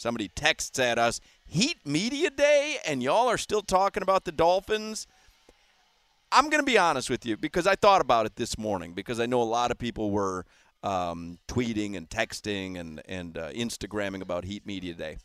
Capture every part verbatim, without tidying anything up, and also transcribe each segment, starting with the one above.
Somebody texts at us, Heat Media Day, and y'all are still talking about the Dolphins? I'm going to be honest with you because I thought about it this morning because I know a lot of people were um, tweeting and texting and, and uh, Instagramming about Heat Media Day.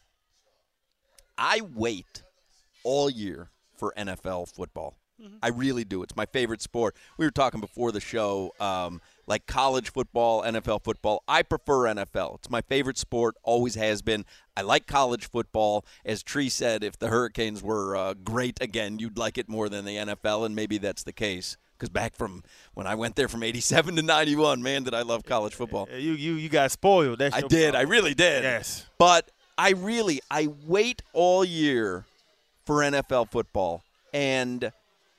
I wait all year for N F L football. Mm-hmm. I really do. It's my favorite sport. We were talking before the show, um, like college football, N F L football. I prefer N F L. It's my favorite sport, always has been. I like college football. As Tree said, if the Hurricanes were uh, great again, you'd like it more than the N F L, and maybe that's the case. Because back from when I went there from eighty-seven to ninety-one, man, did I love college football. You you you got spoiled. That's I your did. problem. I really did. Yes. But I really, I wait all year for N F L football, and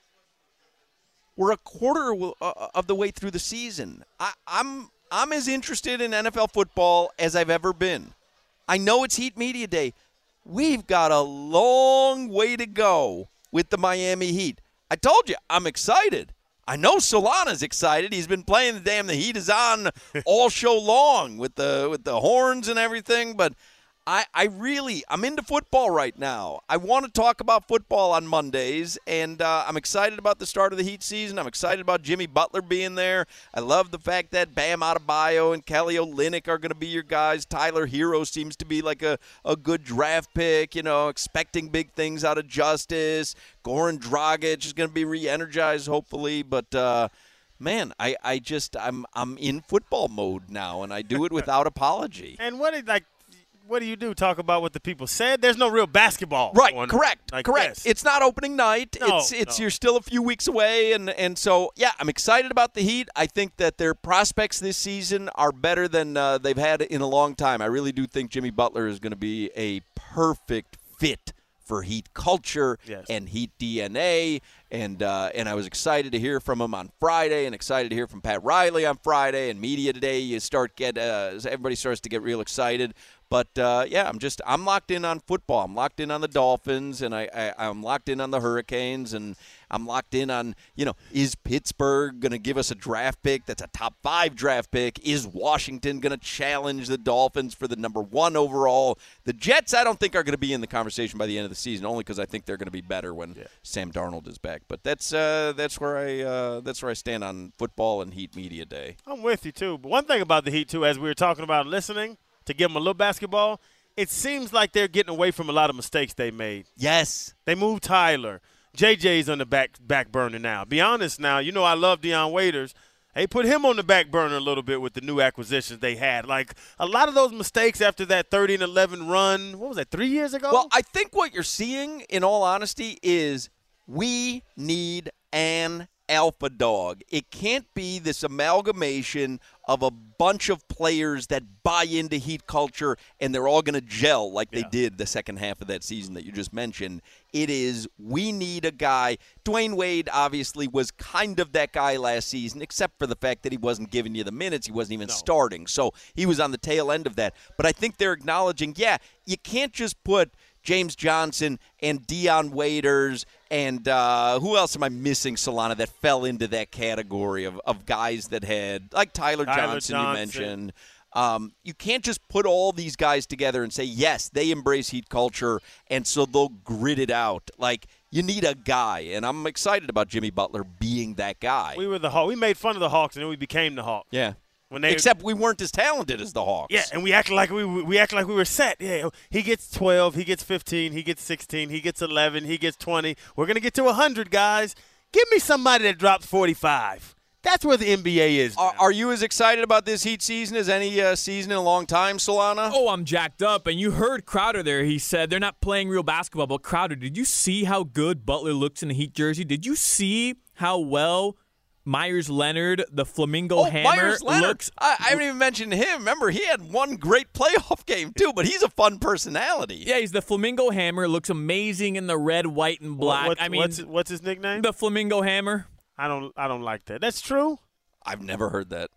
we're a quarter of the way through the season. I, I'm I'm as interested in N F L football as I've ever been. I know it's Heat Media Day. We've got a long way to go with the Miami Heat. I told you, I'm excited. I know Solana's excited. He's been playing the damn The Heat is on all show long with the with the horns and everything, but I, I really, I'm into football right now. I want to talk about football on Mondays, and uh, I'm excited about the start of the Heat season. I'm excited about Jimmy Butler being there. I love the fact that Bam Adebayo and Kelly Olynyk are going to be your guys. Tyler Hero seems to be like a, a good draft pick, you know, expecting big things out of Justice. Goran Dragic is going to be re-energized, hopefully, but uh, man, I, I just, I'm I'm in football mode now, and I do it without apology. And what is, like, what do you do? Talk about what the people said? There's no real basketball. Right, on, correct, like correct. this. It's not opening night. No, it's it's no. You're still a few weeks away, and, and so, yeah, I'm excited about the Heat. I think that their prospects this season are better than uh, they've had in a long time. I really do think Jimmy Butler is going to be a perfect fit for Heat culture yes. and Heat D N A, and uh, and I was excited to hear from him on Friday, and excited to hear from Pat Riley on Friday, and media today. You start get uh, everybody starts to get real excited. But, uh, yeah, I'm just – I'm locked in on football. I'm locked in on the Dolphins, and I, I, I'm locked in on the Hurricanes, and I'm locked in on, you know, is Pittsburgh going to give us a draft pick that's a top five draft pick? Is Washington going to challenge the Dolphins for the number one overall? The Jets, I don't think, are going to be in the conversation by the end of the season, only because I think they're going to be better when yeah. Sam Darnold is back. But that's uh, that's where I uh, that's where I stand on football and Heat Media Day. I'm with you, too. But one thing about the Heat, too, as we were talking about listening – to give them a little basketball, it seems like they're getting away from a lot of mistakes they made. Yes. They moved Tyler. J J's on the back back burner now. Be honest now, you know I love Deion Waiters. They put him on the back burner a little bit with the new acquisitions they had. Like, a lot of those mistakes after that thirty and eleven run, what was that, three years ago? Well, I think what you're seeing, in all honesty, is we need an alpha dog. It can't be this amalgamation of a bunch of players that buy into Heat culture and they're all going to gel like they yeah. did the second half of that season that you just mentioned. It is, we need a guy. Dwayne Wade obviously was kind of that guy last season, except for the fact that he wasn't giving you the minutes. He wasn't even no. starting. So he was on the tail end of that. But I think they're acknowledging, yeah, you can't just put James Johnson and Deion Waiters and uh, who else am I missing, Solana, that fell into that category of, of guys that had, like Tyler, Tyler Johnson, Johnson, you mentioned. Um, you can't just put all these guys together and say, yes, they embrace Heat culture, and so they'll grit it out. Like, you need a guy, and I'm excited about Jimmy Butler being that guy. We were the Hawks. We made fun of the Hawks, and then we became the Hawks. Yeah. When they, Except we weren't as talented as the Hawks. Yeah, and we acted like we we acted like we were set. Yeah, he gets twelve, he gets fifteen, he gets sixteen, he gets eleven, he gets twenty. We're gonna get to one hundred, guys. Give me somebody that drops forty-five. That's where the N B A is. Are, are you as excited about this Heat season as any uh, season in a long time, Solana? Oh, I'm jacked up. And you heard Crowder there. He said they're not playing real basketball. But Crowder, did you see how good Butler looks in a Heat jersey? Did you see how well Myers Leonard, the Flamingo oh, Hammer, Myers Leonard. looks? I, I haven't even mentioned him. Remember, he had one great playoff game, too, but he's a fun personality. Yeah, he's the Flamingo Hammer. Looks amazing in the red, white, and black. What, I mean, what's, what's his nickname? The Flamingo Hammer. I don't I don't like that. That's true? I've never heard that.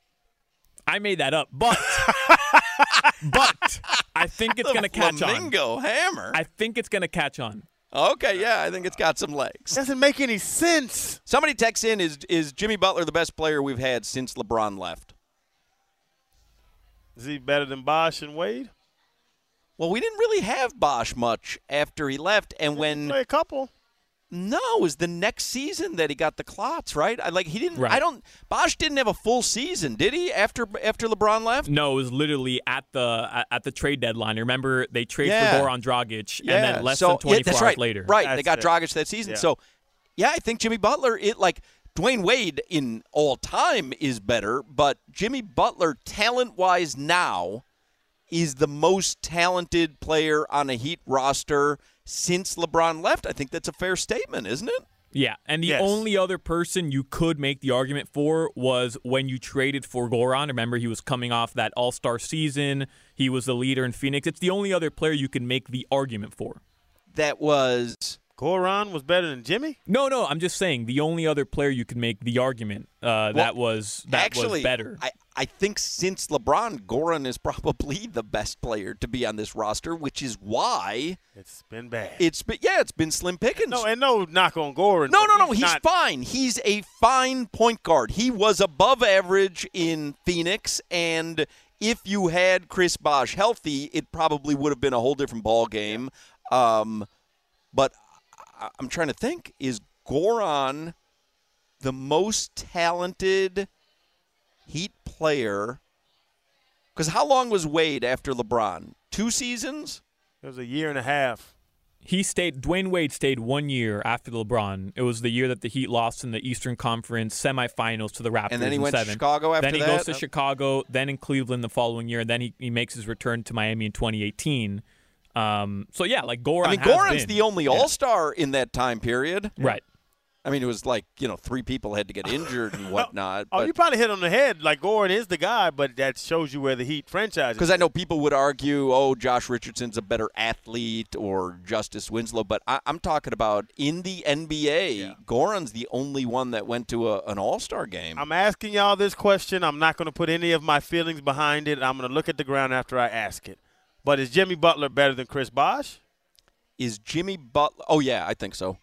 I made that up, but but I think it's going to catch on. Flamingo Hammer. I think it's going to catch on. Okay, yeah, I think it's got some legs. Doesn't make any sense. Somebody texts in, is is Jimmy Butler the best player we've had since LeBron left? Is he better than Bosh and Wade? Well, we didn't really have Bosch much after he left, and when Play a couple. no, it was the next season that he got the clots, right? I like he didn't. Right. I don't. Bosch didn't have a full season, did he? After after LeBron left. No, it was literally at the at, at the trade deadline. Remember, they traded Yeah. for Goran Dragic, Yeah. and then less so, than twenty-four yeah, that's hours right. later. Right, That's they got it. Dragic that season. Yeah. So, yeah, I think Jimmy Butler. It like Dwayne Wade in all time is better, but Jimmy Butler, talent wise, now is the most talented player on a Heat roster since LeBron left. I think that's a fair statement, isn't it? Yeah, and the Yes. only other person you could make the argument for was when you traded for Goran. Remember, he was coming off that All-Star season. He was the leader in Phoenix. It's the only other player you can make the argument for. That was Goran was better than Jimmy? No, no, I'm just saying the only other player you could make the argument uh, that was that actually was better. I, I think since LeBron, Goran is probably the best player to be on this roster, which is why It's been bad. it's been yeah, it's been Slim Pickens. no, and no knock on Goran. No, no, but no. He's not, fine. He's a fine point guard. He was above average in Phoenix, and if you had Chris Bosh healthy, it probably would have been a whole different ball game. Um, but I- I'm trying to think: is Goran the most talented Heat player? Because how long was Wade after LeBron? Two seasons? It was a year and a half. He stayed. Dwayne Wade stayed one year after LeBron. It was the year that the Heat lost in the Eastern Conference semifinals to the Raptors. And then he in went to seven. Chicago after Then he that? goes to Chicago. Then in Cleveland the following year. And then he, he makes his return to Miami in twenty eighteen. Um, so yeah, like Goran. I mean, has Goran's been. the only Yeah. All-Star in that time period. Right. I mean, it was like, you know, three people had to get injured and whatnot. Oh, you probably hit on the head. Like, Goran is the guy, but that shows you where the Heat franchise is. Because I know people would argue, oh, Josh Richardson's a better athlete or Justice Winslow, but I, I'm talking about in the N B A, Yeah. Goran's the only one that went to a, an All-Star game. I'm asking y'all this question. I'm not going to put any of my feelings behind it. I'm going to look at the ground after I ask it. But is Jimmy Butler better than Chris Bosh? Is Jimmy Butler? Oh, yeah, I think so.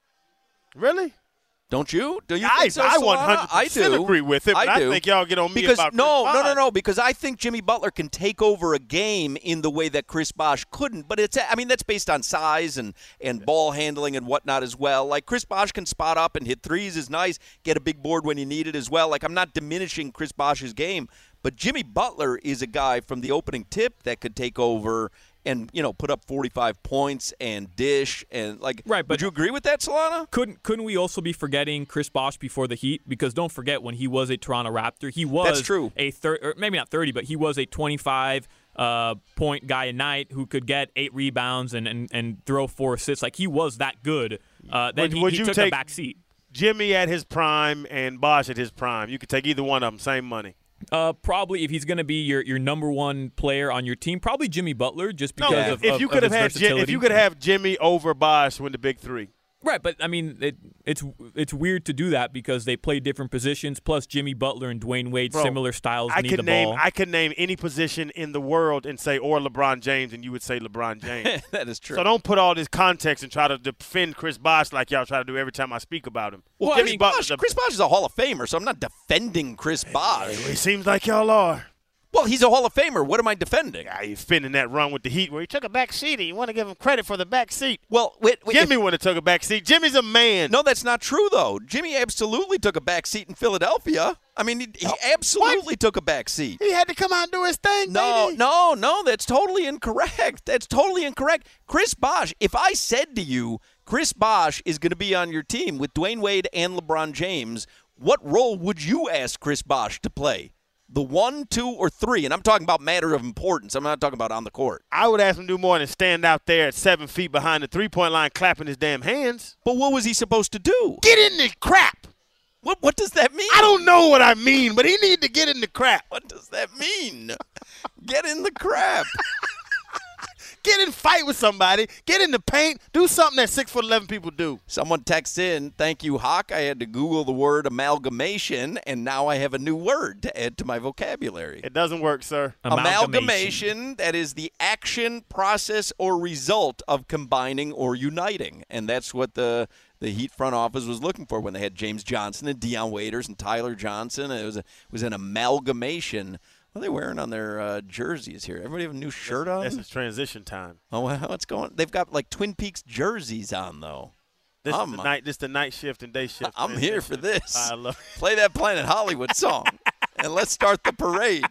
Really? Don't you? Do you I, think so, I Solana? one hundred percent I do. agree with it, but I I, do. think y'all get on me Because about no, Chris no, no, Bosh. no. Because I think Jimmy Butler can take over a game in the way that Chris Bosh couldn't. But it's, I mean, that's based on size and and ball handling and whatnot as well. Like Chris Bosh can spot up and hit threes is nice. Get a big board when you need it as well. Like I'm not diminishing Chris Bosh's game, but Jimmy Butler is a guy from the opening tip that could take over and, you know, put up forty-five points and dish and like. Right, but- would you agree with that, Solana? Couldn't couldn't we also be forgetting Chris Bosh before the Heat? Because don't forget when he was a Toronto Raptor, he was That's true. a thir- or maybe not thirty, but he was a twenty-five uh, point guy a night who could get eight rebounds and, and, and throw four assists. Like he was that good. Uh, then Would- he, would he you took take- a back seat. Jimmy at his prime and Bosh at his prime. You could take either one of them, same money. Uh, probably if he's going to be your, your number one player on your team, probably Jimmy Butler, just because No, of, if of, you of could have his had Jim, versatility. if you could have Jimmy over Bosh win the big three. Right, but I mean, it, it's it's weird to do that because they play different positions. Plus, Jimmy Butler and Dwayne Wade, Bro, similar styles, I need could the name ball. I could name any position in the world and say or LeBron James, and you would say LeBron James. That is true. So don't put all this context and try to defend Chris Bosh like y'all try to do every time I speak about him. Well, Jimmy Chris, Butler's Bosh, a- Chris Bosh is a Hall of Famer, so I'm not defending Chris Bosh. It seems like y'all are. Well, he's a Hall of Famer. What am I defending? Yeah, he's finning that run with the Heat where he took a back seat. And you want to give him credit for the back seat. Well, wait, wait, Jimmy if- would have took a back seat. Jimmy's a man. no, that's not true, though. Jimmy absolutely took a back seat in Philadelphia. I mean, he, he absolutely took a back seat. He had to come out and do his thing, No, baby. no, no, that's totally incorrect. That's totally incorrect. Chris Bosh, if I said to you, Chris Bosh is going to be on your team with Dwayne Wade and LeBron James, what role would you ask Chris Bosh to play? The one, two, or three? And I'm talking about matter of importance. I'm not talking about on the court. I would ask him to do more than stand out there at seven feet behind the three-point line clapping his damn hands. But what was he supposed to do? Get in the crap. What What does that mean? I don't know what I mean, but he need to get in the crap. What does that mean? Get in the crap. Get in fight with somebody. Get in the paint. Do something that six foot eleven people do. Someone texts in, thank you, Hawk. I had to Google the word amalgamation, and now I have a new word to add to my vocabulary. It doesn't work, sir. Amalgamation, that is the action, process, or result of combining or uniting. And that's what the the Heat front office was looking for when they had James Johnson and Deion Waiters and Tyler Johnson. It was, a, it was an amalgamation. What are they wearing on their uh, jerseys here? Everybody have a new shirt on? This is transition time. Oh, well, what's going? They've got like Twin Peaks jerseys on though. This I'm, is the night. This the night shift and day shift. I'm here for this. I love it. Play that Planet Hollywood song, and let's start the parade.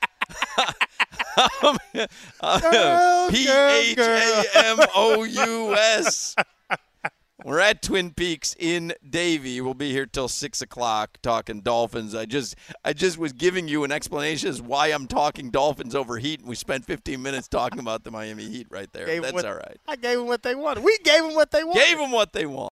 Girl, P H A M O U S. We're at Twin Peaks in Davie. We'll be here till six o'clock talking Dolphins. I just I just was giving you an explanation as why I'm talking Dolphins over Heat, and we spent fifteen minutes talking about the Miami Heat right there. Gave That's what, all right. I gave them what they wanted. We gave them what they wanted. Gave them what they want.